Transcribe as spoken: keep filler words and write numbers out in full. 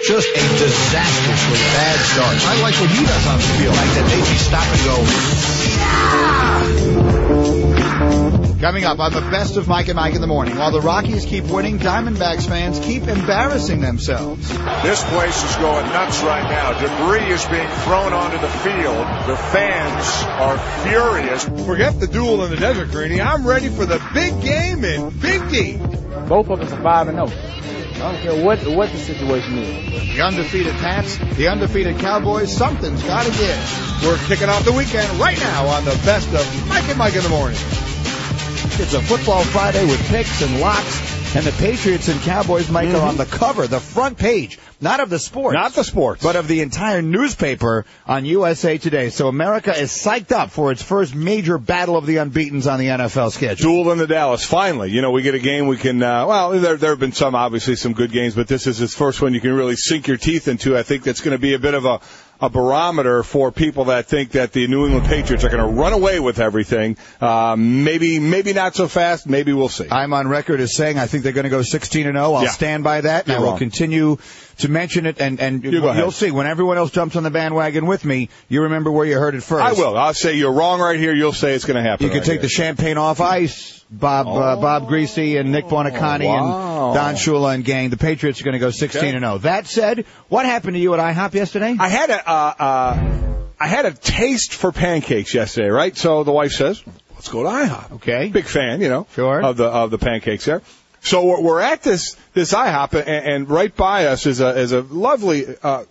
Just a disastrously bad start. I like what he does on the field. Like that makes you stop and go, yeah! Coming up on the best of Mike and Mike in the morning, while the Rockies keep winning, Diamondbacks fans keep embarrassing themselves. This place is going nuts right now. Debris is being thrown onto the field. The fans are furious. Forget the duel in the desert, Greeny. I'm ready for the big game in Big D. Both of us are five and oh. I don't care what, what the situation is. The undefeated Pats, the undefeated Cowboys, something's got to give. We're kicking off the weekend right now on the best of Mike and Mike in the morning. It's a football Friday with picks and locks, and the Patriots and Cowboys, Mike, mm-hmm. are on the cover, the front page, not of the sports. Not the sports. But of the entire newspaper on U S A Today. So America is psyched up for its first major battle of the unbeatens on the N F L schedule. Duel in the Dallas. Finally, you know, we get a game we can, uh, well, there, there have been some, obviously, some good games, but this is his first one you can really sink your teeth into. I think that's going to be a bit of a, a barometer for people that think that the New England Patriots are going to run away with everything. Uh, maybe, maybe not so fast. Maybe we'll see. I'm on record as saying I think they're going to go sixteen and oh. I'll yeah. stand by that, and You're I will wrong. continue to mention it, and, and you you'll see. When everyone else jumps on the bandwagon with me, you remember where you heard it first. I will. I'll say you're wrong right here. You'll say it's going to happen. You can right take here. the champagne off ice, Bob oh. uh, Bob Greasy and Nick Buonacani wow. and Don Shula and gang. The Patriots are going to go sixteen and oh. That said, what happened to you at IHOP yesterday? I had a uh, uh, I had a taste for pancakes yesterday, right? So the wife says, "Let's go to IHOP." Okay, big fan, you know, sure, of the of the pancakes there. So we're, we're at this this IHOP, and, and right by us is a is a lovely uh,